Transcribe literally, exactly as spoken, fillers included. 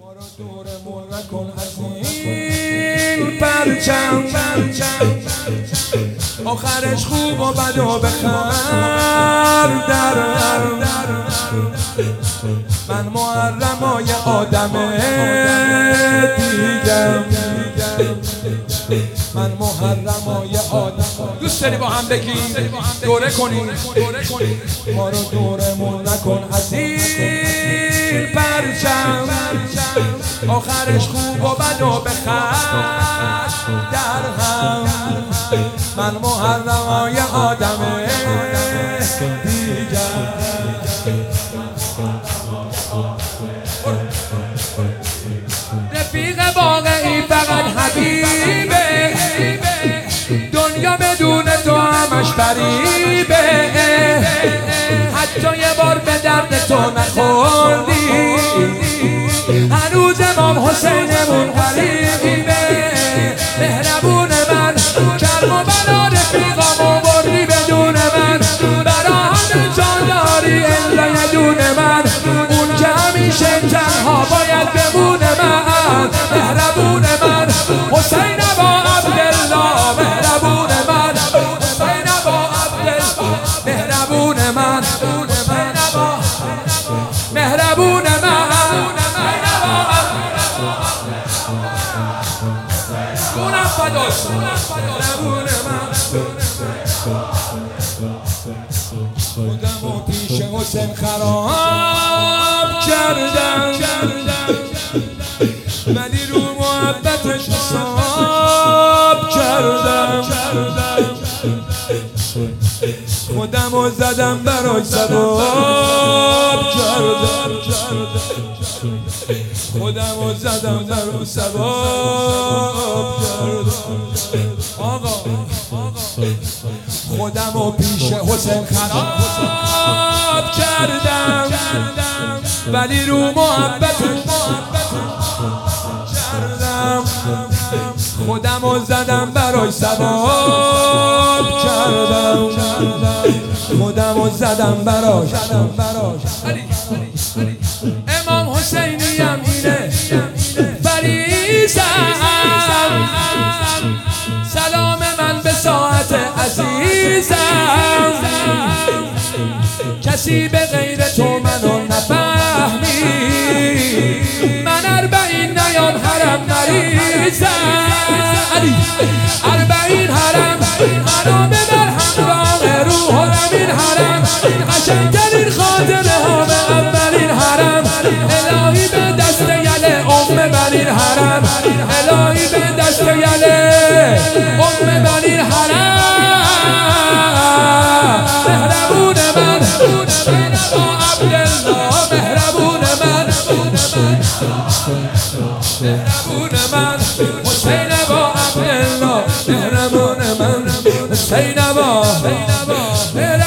ما رو دورمون نکن از این پرچم، آخرش خوب و بد و بخر در من محرمای آدم دیگم، من محرمای آدم. دوست داری با هم بگیم دوره کنیم ما رو دورمون نکن از این پرچم، آخرش خوب و بد و بخر در هم من محرمای آدم دیگر. رفیق واقعی فقط حبیبه، دنیا بدون تو همش فریبه، حتی یه بار به درد تو نخوردی هنوز امام حسینمون غریبه. مهربون من کرم و بلا رفیقامو بردی بدون من، برا همه جان داری الا یه دون من، اون که همیشه تنها باید بمونه من. مهربون من حسین با عبدالله، مهربون من حسین با عبدالله، مهربون من مهربون من اونم فداست مهربون من. خودم و پیش حسین خراب کردم ولی رو محبتش حساب کردم، خودم رو زدم برای ثواب کردم، خودم رو زدم برای ثواب کردم. آقا خودم رو پیش حسین خراب کردم ولی رو محبتش کردم، خودم رو زدم برای ثواب کردم، خودم رو زدم برای امام حسینی هم اینه فریضم. سلام من به ساعت عزیزم، کسی به غیر تو منو نفهمی، من اربعین نیام حرم نریزم، اربعین حرم منو ببر همراه روح الامین حرم، قشنگترین خاطره ها به اولین حرم، الهی به دست یله ام بنین حرم، الهی به دست یله ام بنین حرم. مهربون من حسین با عبدالله، مهربون من مهربون من حسین با عبدالله، مهربون من حسین با